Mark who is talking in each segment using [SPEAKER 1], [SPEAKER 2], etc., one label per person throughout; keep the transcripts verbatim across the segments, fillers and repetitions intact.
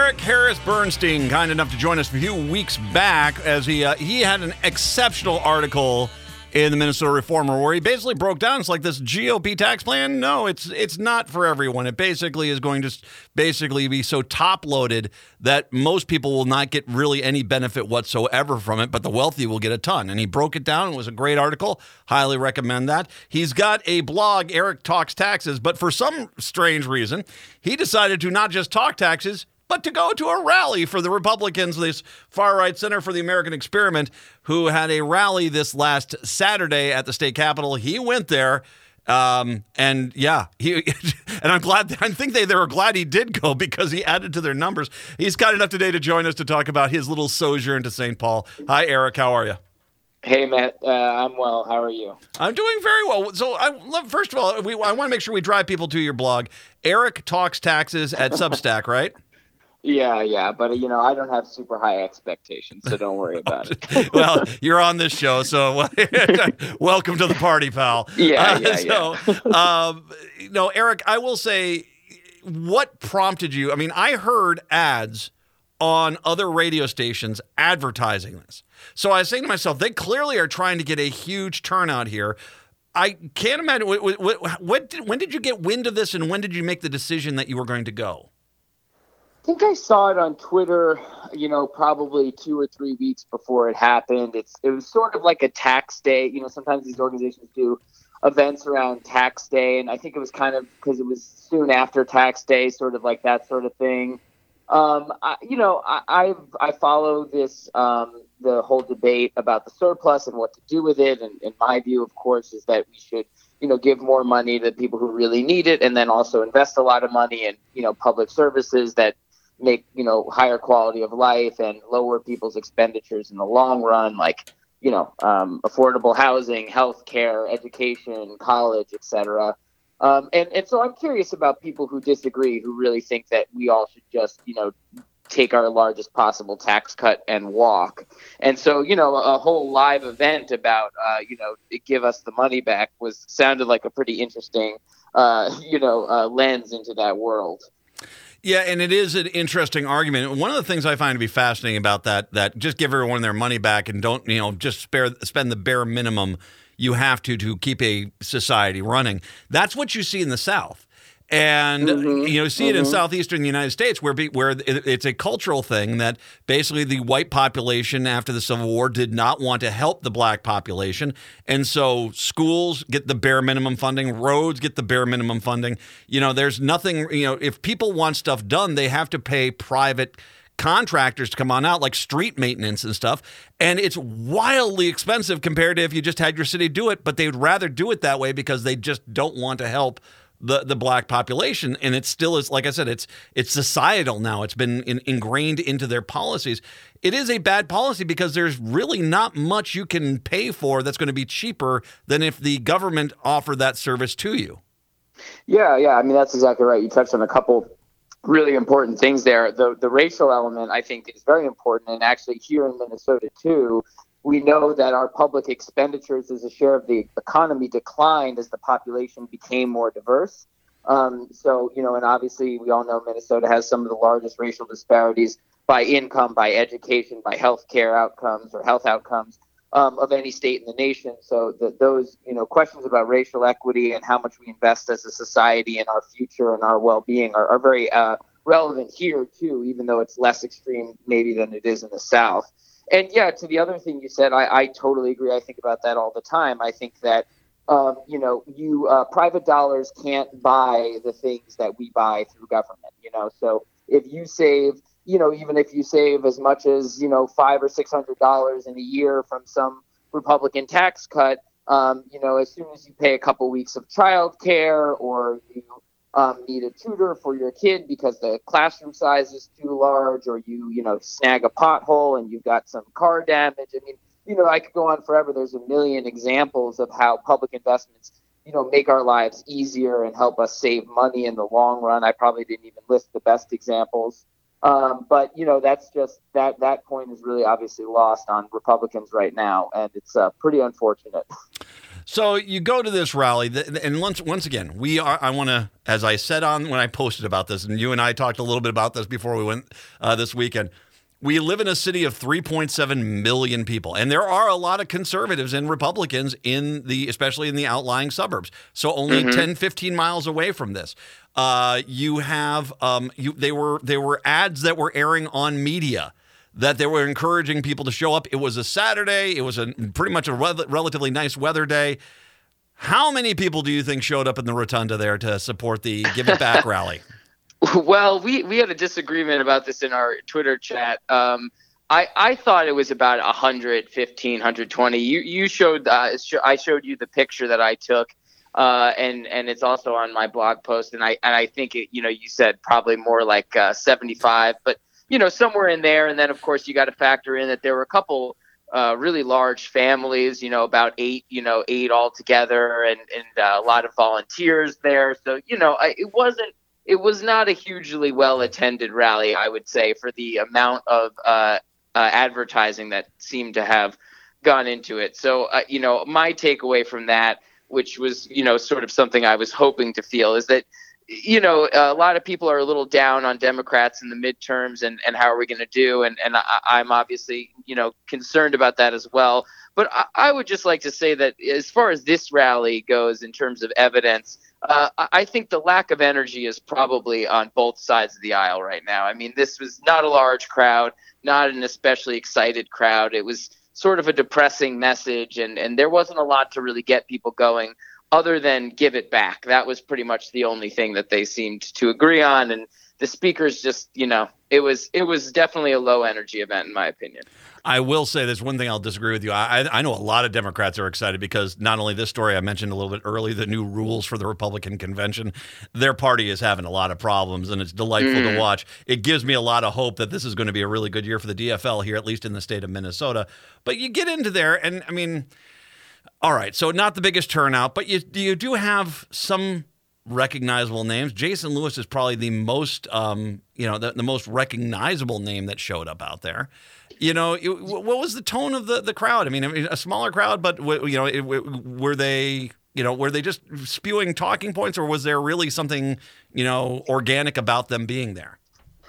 [SPEAKER 1] Eric Harris Bernstein, kind enough to join us a few weeks back as he uh, he had an exceptional article in the Minnesota Reformer where he basically broke down. It's like this G O P tax plan. No, it's it's not for everyone. It basically is going to basically be so top-loaded that most people will not get really any benefit whatsoever from it, but the wealthy will get a ton. And he broke it down. It was a great article. Highly recommend that. He's got a blog, Eric Talks Taxes, but for some strange reason, he decided to not just talk taxes, but to go to a rally for the Republicans, this far-right Center for the American Experiment, who had a rally this last Saturday at the state capitol. He went there, um, and yeah, he and I'm glad. I think they, they were glad he did go because he added to their numbers. He's kind enough today to join us to talk about his little sojourn to Saint Paul. Hi, Eric. How are you?
[SPEAKER 2] Hey, Matt. Uh, I'm well. How are you?
[SPEAKER 1] I'm doing very well. So, I love, first of all, we, I want to make sure we drive people to your blog, Eric Talks Taxes at Substack, right?
[SPEAKER 2] Yeah, yeah, but you know, I don't have super high expectations, so don't worry about it.
[SPEAKER 1] Well, you're on this show, so welcome to the party, pal.
[SPEAKER 2] Yeah,
[SPEAKER 1] uh,
[SPEAKER 2] yeah,
[SPEAKER 1] so,
[SPEAKER 2] yeah.
[SPEAKER 1] um, no, Eric, I will say, what prompted you? I mean, I heard ads on other radio stations advertising this, so I was saying to myself, they clearly are trying to get a huge turnout here. I can't imagine. What, what, what did, when did you get wind of this, and when did you make the decision that you were going to go?
[SPEAKER 2] I think I saw it on Twitter, you know, probably two or three weeks before it happened. It's it was sort of like a tax day. You know, sometimes these organizations do events around tax day, and I think it was kind of because it was soon after tax day, sort of like that sort of thing. Um, I, you know, I I've, I follow this um, the whole debate about the surplus and what to do with it, and, and my view, of course, is that we should, you know, give more money to people who really need it, and then also invest a lot of money in, you know, public services that make, you know, higher quality of life and lower people's expenditures in the long run, like, you know, um, affordable housing, healthcare, education, college, et cetera. Um, and, and so I'm curious about people who disagree, who really think that we all should just, you know, take our largest possible tax cut and walk. And so, you know, a whole live event about, uh, you know, give us the money back was sounded like a pretty interesting, uh, you know, uh, lens into that world.
[SPEAKER 1] Yeah, and it is an interesting argument. One of the things I find to be fascinating about that, that just give everyone their money back and don't, you know, just spare, spend the bare minimum you have to to keep a society running. That's what you see in the South. And, mm-hmm. you know, see it mm-hmm. in southeastern United States where where it's a cultural thing that basically the white population after the Civil War did not want to help the black population. And so schools get the bare minimum funding, roads get the bare minimum funding. You know, there's nothing, you know, if people want stuff done, they have to pay private contractors to come on out, like street maintenance and stuff. And it's wildly expensive compared to if you just had your city do it, but they'd rather do it that way because they just don't want to help the the black population. And it still is, like I said, it's it's societal now. It's been in, ingrained into their policies. It is a bad policy because there's really not much you can pay for that's going to be cheaper than if the government offered that service to you.
[SPEAKER 2] Yeah, yeah. I mean, that's exactly right. You touched on a couple really important things there. The the racial element, I think, is very important. And actually here in Minnesota, too, we know that our public expenditures as a share of the economy declined as the population became more diverse. Um, so, you know, and obviously we all know Minnesota has some of the largest racial disparities by income, by education, by healthcare outcomes or health outcomes um, of any state in the nation. So that those, you know, questions about racial equity and how much we invest as a society in our future and our well-being are, are very uh, relevant here, too, even though it's less extreme maybe than it is in the South. And yeah, to the other thing you said, I, I totally agree. I think about that all the time. I think that, um, you know, you uh, private dollars can't buy the things that we buy through government, you know. So if you save, you know, even if you save as much as, you know, five or six hundred dollars in a year from some Republican tax cut, um, you know, as soon as you pay a couple weeks of childcare or you Um, need a tutor for your kid because the classroom size is too large, or you, you know, snag a pothole and you've got some car damage. I mean, you know, I could go on forever. There's a million examples of how public investments, you know, make our lives easier and help us save money in the long run. I probably didn't even list the best examples. Um, but, you know, that's just that that point is really obviously lost on Republicans right now. And it's uh, pretty unfortunate.
[SPEAKER 1] So you go to this rally, and once once again, we are. I want to, as I said on when I posted about this, and you and I talked a little bit about this before we went uh, this weekend. We live in a city of three point seven million people, and there are a lot of conservatives and Republicans in the, especially in the outlying suburbs. So only mm-hmm. ten, fifteen miles away from this, uh, you have um, you. They were they were ads that were airing on media that they were encouraging people to show up. It was a Saturday. It was a pretty much a re- relatively nice weather day. How many people do you think showed up in the rotunda there to support the Give It Back rally?
[SPEAKER 2] Well, we, we had a disagreement about this in our Twitter chat. Um, I, I thought it was about one hundred fifteen, one hundred twenty. You you showed uh, sh- I showed you the picture that I took, uh, and and it's also on my blog post. And I and I think it, you know you said probably more like uh, seventy-five, but you know, somewhere in there. And then, of course, you got to factor in that there were a couple uh, really large families, you know, about eight, you know, eight altogether, and, and uh, a lot of volunteers there. So, you know, I, it wasn't, it was not a hugely well-attended rally, I would say, for the amount of uh, uh, advertising that seemed to have gone into it. So, uh, you know, my takeaway from that, which was, you know, sort of something I was hoping to feel, is that, you know, a lot of people are a little down on Democrats in the midterms and, and how are we going to do? And, and I, I'm obviously, you know, concerned about that as well. But I, I would just like to say that as far as this rally goes in terms of evidence, uh, I think the lack of energy is probably on both sides of the aisle right now. I mean, this was not a large crowd, not an especially excited crowd. It was sort of a depressing message, and, and there wasn't a lot to really get people going, other than give it back. That was pretty much the only thing that they seemed to agree on. And the speakers just, you know, it was it was definitely a low energy event, in my opinion.
[SPEAKER 1] I will say there's one thing I'll disagree with you. I, I know a lot of Democrats are excited because not only this story I mentioned a little bit early, the new rules for the Republican convention, their party is having a lot of problems, and it's delightful mm. to watch. It gives me a lot of hope that this is going to be a really good year for the D F L here, at least in the state of Minnesota. But you get into there, and I mean, all right, so not the biggest turnout, but you you do have some recognizable names. Jason Lewis is probably the most, um, you know, the, the most recognizable name that showed up out there. You know, it, what was the tone of the, the crowd? I mean, I mean, a smaller crowd, but you know, it, were they, you know, were they just spewing talking points, or was there really something, you know, organic about them being there?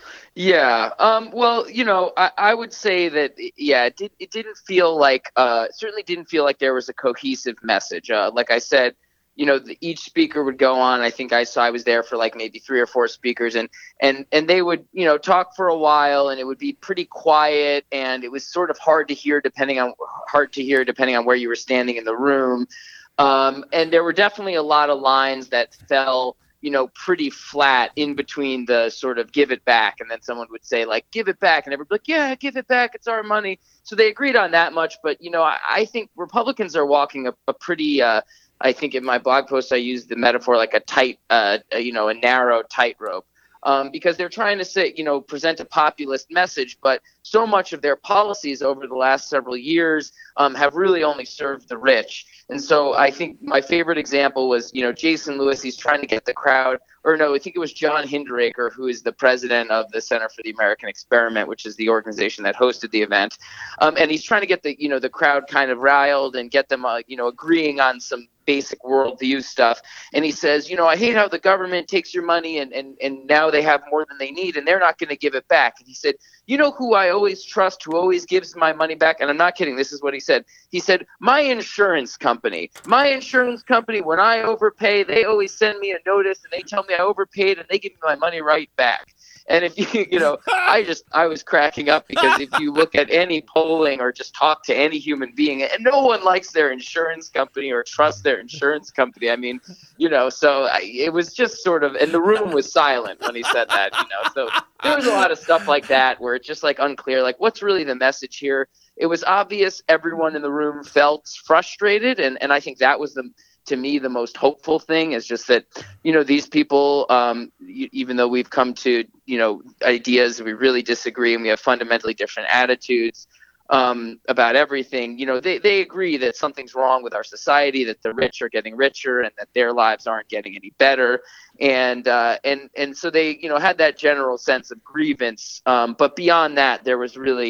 [SPEAKER 2] Yeah. Um, well, you know, I, I would say that, yeah, it, did, it didn't feel like, uh, certainly didn't feel like there was a cohesive message. Uh, like I said, you know, the, each speaker would go on. I think I saw I was there for like maybe three or four speakers, and and and they would, you know, talk for a while, and it would be pretty quiet, and it was sort of hard to hear depending on hard to hear depending on where you were standing in the room. Um, and there were definitely a lot of lines that fell, you know, pretty flat in between the sort of give it back, and then someone would say like, give it back, and everybody would be like, yeah, give it back, it's our money. So they agreed on that much. But, you know, I, I think Republicans are walking a, a pretty, uh, I think in my blog post, I used the metaphor like a tight, uh, a, you know, a narrow tightrope. Um, because they're trying to say, you know, present a populist message, but so much of their policies over the last several years um, have really only served the rich. And so I think my favorite example was, you know, Jason Lewis. He's trying to get the crowd, or no, I think it was John Hinderaker, who is the president of the Center for the American Experiment, which is the organization that hosted the event. Um, and he's trying to get the, you know, the crowd kind of riled and get them, uh, you know, agreeing on some basic worldview stuff. And he says, you know, I hate how the government takes your money and, and, and now they have more than they need and they're not going to give it back. And he said, you know who I always trust, who always gives my money back? And I'm not kidding. This is what he said. He said, my insurance company, my insurance company, when I overpay, they always send me a notice and they tell me I overpaid and they give me my money right back. And if you, you know, I just, I was cracking up because if you look at any polling or just talk to any human being, and no one likes their insurance company or trusts their insurance company. I mean, you know, so I, it was just sort of, and the room was silent when he said that, you know, so there was a lot of stuff like that where it's just like unclear, like what's really the message here? It was obvious everyone in the room felt frustrated. And, and I think that was the, to me, the most hopeful thing is just that, you know, these people, um, y- even though we've come to, you know, ideas, we really disagree and we have fundamentally different attitudes um, about everything, you know, they, they agree that something's wrong with our society, that the rich are getting richer and that their lives aren't getting any better. And, uh, and, and so they, you know, had that general sense of grievance. Um, but beyond that, there was really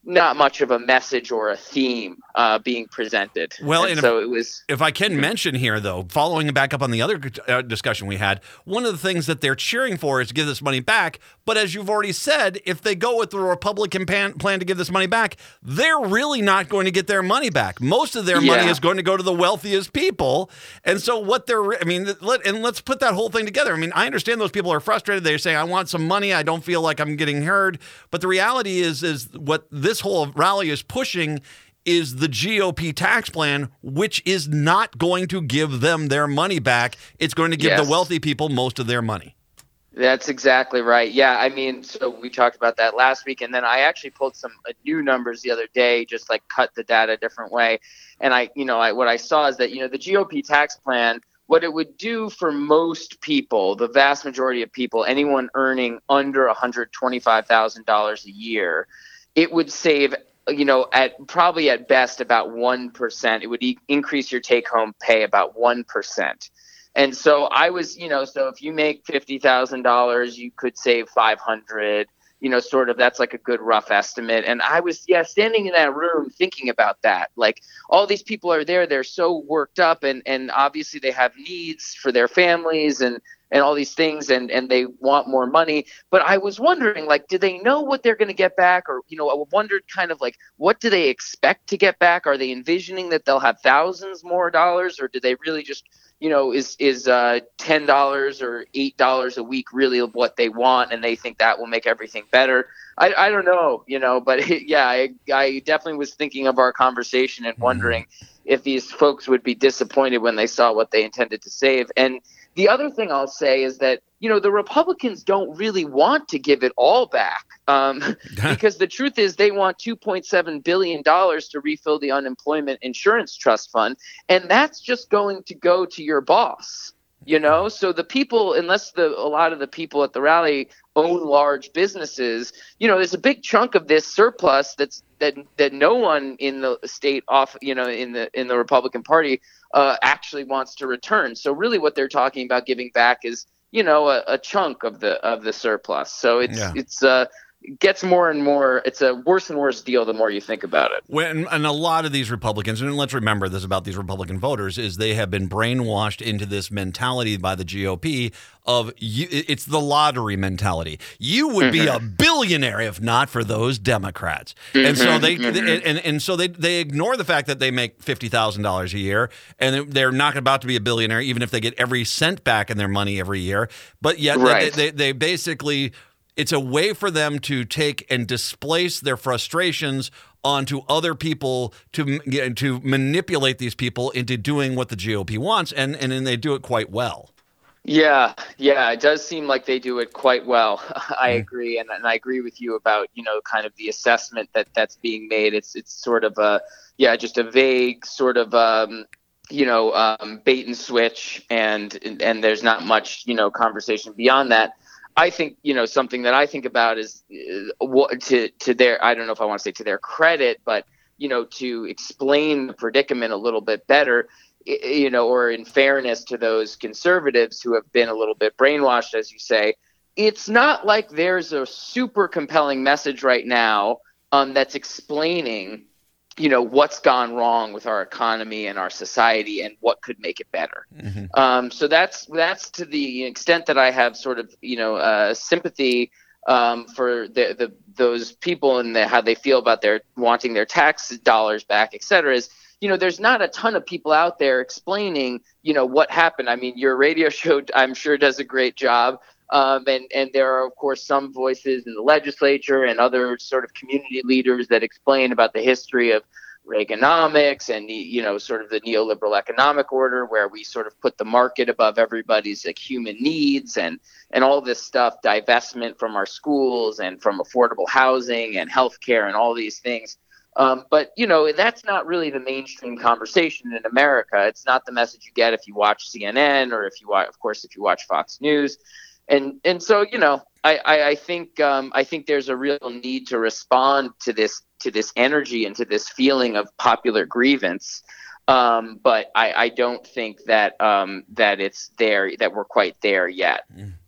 [SPEAKER 2] not much of a message or a theme uh, being presented.
[SPEAKER 1] Well,
[SPEAKER 2] and,
[SPEAKER 1] and
[SPEAKER 2] so
[SPEAKER 1] if,
[SPEAKER 2] it was.
[SPEAKER 1] If I can mention here, though, following back up on the other uh, discussion we had, one of the things that they're cheering for is to give this money back. But as you've already said, if they go with the Republican pan, plan to give this money back, they're really not going to get their money back. Most of their
[SPEAKER 2] Yeah.
[SPEAKER 1] money is going to go to the wealthiest people. And so what they're, I mean, let, and let's put that whole thing together. I mean, I understand those people are frustrated. They're saying, I want some money. I don't feel like I'm getting heard. But the reality is, is what this whole rally is pushing is the G O P tax plan, which is not going to give them their money back. It's going to give
[SPEAKER 2] Yes.
[SPEAKER 1] the wealthy people most of their money.
[SPEAKER 2] That's exactly right. Yeah, I mean, so we talked about that last week, and then I actually pulled some uh, new numbers the other day, just like cut the data a different way. And I, you know, I, what I saw is that, you know, the G O P tax plan, what it would do for most people, the vast majority of people, anyone earning under one hundred twenty-five thousand dollars a year, it would save, you know, at probably at best about one percent. It would e- increase your take-home pay about one percent. And so I was, you know, so if you make fifty thousand dollars, you could save five hundred, you know, sort of, that's like a good rough estimate. And I was, yeah, standing in that room thinking about that. Like, all these people are there, they're so worked up, and, and obviously they have needs for their families and, and all these things, and, and they want more money. But I was wondering, like, do they know what they're going to get back? Or, you know, I wondered kind of like, what do they expect to get back? Are they envisioning that they'll have thousands more dollars, or do they really just, you know, is is uh, ten dollars or eight dollars a week really what they want, and they think that will make everything better? I, I don't know, you know, but yeah, I, I definitely was thinking of our conversation and wondering mm-hmm. if these folks would be disappointed when they saw what they intended to save. And the other thing I'll say is that, you know, the Republicans don't really want to give it all back, um, because the truth is they want two point seven billion dollars to refill the unemployment insurance trust fund. And that's just going to go to your boss, you know. So the people, unless the a lot of the people at the rally own large businesses, you know, there's a big chunk of this surplus that's that that no one in the state off, you know, in the in the Republican Party uh, actually wants to return. So really what they're talking about giving back is, you know, a, a chunk of the of the surplus. So it's yeah. it's uh it gets more and more, it's a worse and worse deal the more you think about it.
[SPEAKER 1] When, and a lot of these Republicans, and let's remember this about these Republican voters, is they have been brainwashed into this mentality by the G O P of, you, it's the lottery mentality. You would mm-hmm. be a billionaire if not for those Democrats. Mm-hmm. And so they, mm-hmm. and, and so they, they ignore the fact that they make fifty thousand dollars a year, and they're not about to be a billionaire even if they get every cent back in their money every year. But yet right. they, they, they basically... It's a way for them to take and displace their frustrations onto other people to to manipulate these people into doing what the G O P wants, and, and then they do it quite well.
[SPEAKER 2] Yeah, yeah, it does seem like they do it quite well. I agree, and, and I agree with you about, you know, kind of the assessment that that's being made. It's it's sort of a, yeah, just a vague sort of, um, you know, um, bait and switch, and and there's not much, you know, conversation beyond that. I think, you know, something that I think about is uh, what to to their, I don't know if I want to say to their credit, but, you know, to explain the predicament a little bit better, you know, or in fairness to those conservatives who have been a little bit brainwashed, as you say, it's not like there's a super compelling message right now um, that's explaining, you know, what's gone wrong with our economy and our society and what could make it better. Mm-hmm. Um, so that's that's to the extent that I have sort of, you know, uh, sympathy um, for the, the those people and the, how they feel about their wanting their tax dollars back, et cetera, is, you know, there's not a ton of people out there explaining, you know, what happened. I mean, your radio show, I'm sure, does a great job. Um, and, and there are, of course, some voices in the legislature and other sort of community leaders that explain about the history of Reaganomics and, the, you know, sort of the neoliberal economic order where we sort of put the market above everybody's like human needs and, and all this stuff, divestment from our schools and from affordable housing and healthcare and all these things. Um, but, you know, that's not really the mainstream conversation in America. It's not the message you get if you watch C N N or if you watch, of course, if you watch Fox News. And and so, you know, I, I, I think um, I think there's a real need to respond to this to this energy and to this feeling of popular grievance. Um, but I, I don't think that um, that it's there, that we're quite there yet.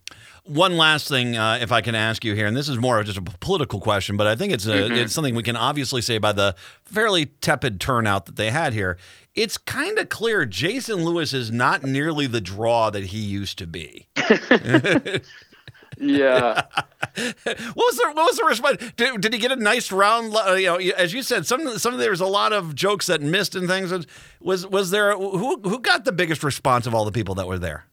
[SPEAKER 1] One last thing, uh, if I can ask you here, and this is more of just a political question, but I think it's a, mm-hmm. it's something we can obviously say by the fairly tepid turnout that they had here. It's kind of clear Jason Lewis is not nearly the draw that he used to be.
[SPEAKER 2] Yeah.
[SPEAKER 1] What was the what was the response? Did, did he get a nice round? Uh, you know, as you said, some some there was a lot of jokes that missed and things. Was was there who who got the biggest response of all the people that were there?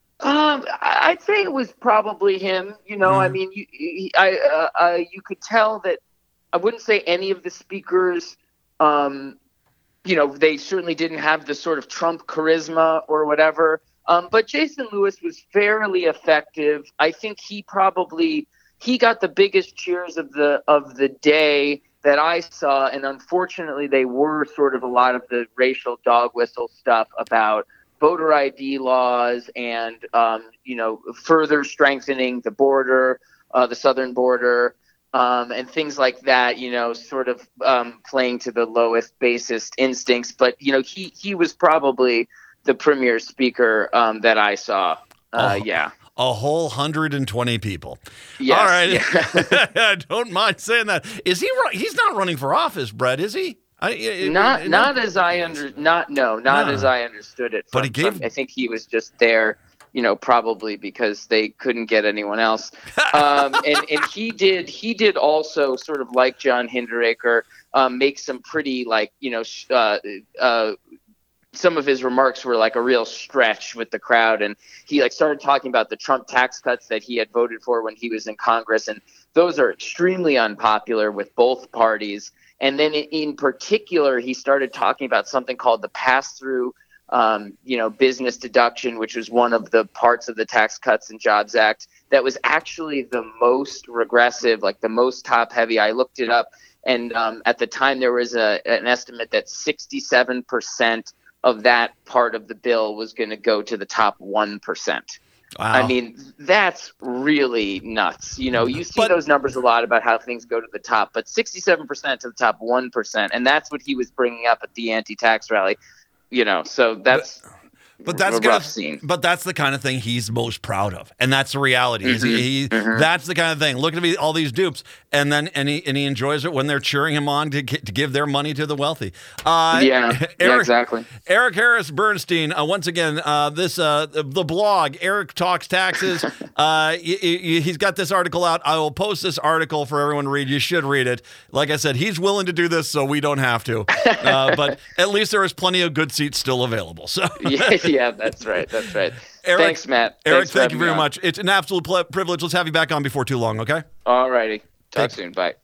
[SPEAKER 2] Um, I'd say it was probably him. You know, mm. I mean, you he, I uh, uh, you could tell that. I wouldn't say any of the speakers. Um, you know, they certainly didn't have the sort of Trump charisma or whatever. Um, but Jason Lewis was fairly effective. I think he probably he got the biggest cheers of the of the day that I saw, and unfortunately, they were sort of a lot of the racial dog whistle stuff about voter I D laws and um, you know further strengthening the border, uh, the southern border, um, and things like that. You know, sort of um, playing to the lowest, basest instincts. But you know, he he was probably the premier speaker um, that I saw. Uh,
[SPEAKER 1] oh,
[SPEAKER 2] yeah.
[SPEAKER 1] A whole one hundred twenty people.
[SPEAKER 2] Yes,
[SPEAKER 1] all right.
[SPEAKER 2] Yeah.
[SPEAKER 1] I don't mind saying that. Is he? He's not running for office, Brett, is he? I, it,
[SPEAKER 2] not,
[SPEAKER 1] it,
[SPEAKER 2] not
[SPEAKER 1] it,
[SPEAKER 2] as I under, not no, not
[SPEAKER 1] no.
[SPEAKER 2] as I understood it. From,
[SPEAKER 1] but he gave.
[SPEAKER 2] From, I think he was just there, you know, probably because they couldn't get anyone else. Um, and and he did, he did also sort of like John Hinderaker, um, make some pretty like you know. Uh, uh, some of his remarks were like a real stretch with the crowd. And he like started talking about the Trump tax cuts that he had voted for when he was in Congress. And those are extremely unpopular with both parties. And then in particular, he started talking about something called the pass-through, um, you know, business deduction, which was one of the parts of the Tax Cuts and Jobs Act that was actually the most regressive, like the most top-heavy. I looked it up. And um, at the time, there was a, an estimate that sixty-seven percent of that part of the bill was going to go to the top one percent.
[SPEAKER 1] Wow.
[SPEAKER 2] I mean, that's really nuts. You know, you see
[SPEAKER 1] but,
[SPEAKER 2] those numbers a lot about how things go to the top, but sixty-seven percent to the top one percent. And that's what he was bringing up at the anti-tax rally, you know, so that's... But,
[SPEAKER 1] But that's
[SPEAKER 2] a
[SPEAKER 1] gonna,
[SPEAKER 2] rough scene.
[SPEAKER 1] But that's the kind of thing he's most proud of, and that's the reality.
[SPEAKER 2] Mm-hmm.
[SPEAKER 1] He, he,
[SPEAKER 2] mm-hmm.
[SPEAKER 1] That's the kind of thing. Look at me, all these dupes, and then and he and he enjoys it when they're cheering him on to get, to give their money to the wealthy. Uh,
[SPEAKER 2] yeah,
[SPEAKER 1] Eric,
[SPEAKER 2] yeah, exactly.
[SPEAKER 1] Eric Harris Bernstein. Uh, once again, uh, this uh, the blog Eric Talks Taxes. uh, he, he, he's got this article out. I will post this article for everyone to read. You should read it. Like I said, he's willing to do this, so we don't have to. Uh, but at least there is plenty of good seats still available. So
[SPEAKER 2] yeah, yeah, that's right. That's right.
[SPEAKER 1] Eric,
[SPEAKER 2] Thanks, Matt.
[SPEAKER 1] Eric,
[SPEAKER 2] Thanks
[SPEAKER 1] thank you very
[SPEAKER 2] on.
[SPEAKER 1] much. It's an absolute ple- privilege. Let's have you back on before too long, okay?
[SPEAKER 2] All righty. Talk
[SPEAKER 1] Take-
[SPEAKER 2] soon. Bye.